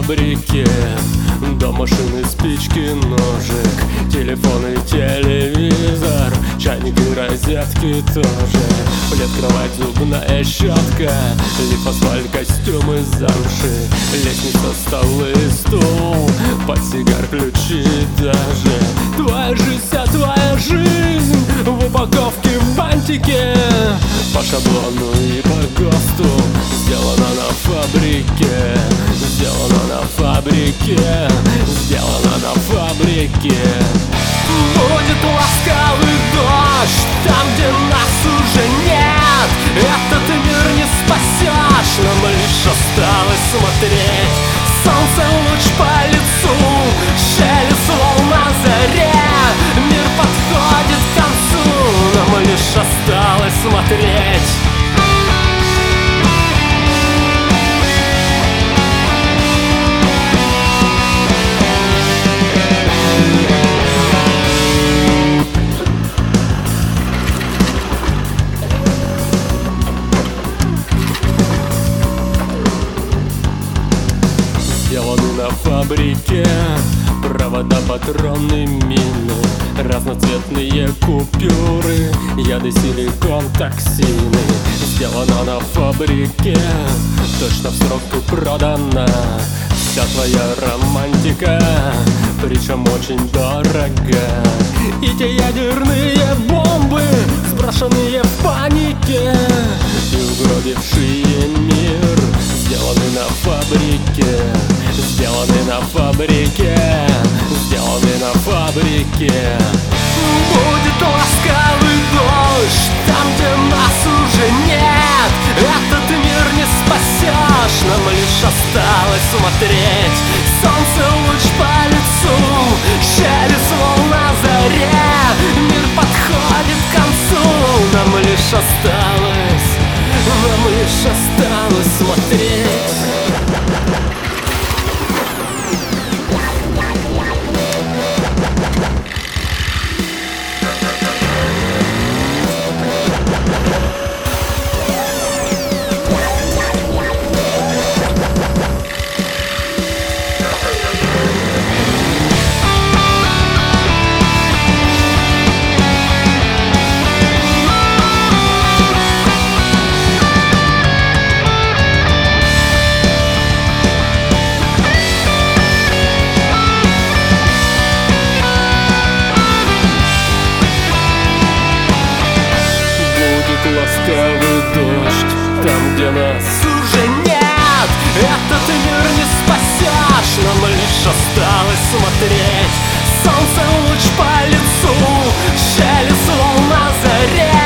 фабрике. До машины спички, ножик, телефон и телевизор, чайник и розетки тоже, плед, кровать, зубная щетка, лифт, асфальт, костюм из замши, лестница, столы, стул, портсигар, ключи даже. Твоя жизнь, вся твоя жизнь в упаковке, в бантике, по шаблону и по ГОСТу. Сделано на фабрике, сделано на фабрике, сделано на фабрике. Будет ласковый дождь там, где нас уже нет. Этот мир не спасешь, нам лишь осталось смотреть. Солнце луч по лицу, шелест волн на заре. Мир подходит к концу, нам лишь осталось смотреть. Сделаны на фабрике провода, патроны, мины, разноцветные купюры, яды, силикон, токсины. Сделано на фабрике, точно в срок и продана вся твоя романтика, причем очень дорого. И те ядерные бомбы, сброшенные в панике и угробившие мир, сделаны на фабрике, сделаны на фабрике, сделаны на фабрике. Будет ласковый дождь там, где нас уже нет. Этот мир не спасешь, нам лишь осталось смотреть. Солнце луч по лицу, шелест волн на заре. Мир подходит к концу, нам лишь осталось смотреть. Ласковый дождь там, где нас уже нет. Этот мир не спасешь, нам лишь осталось смотреть. Солнце луч по лицу, шелест волн на заре.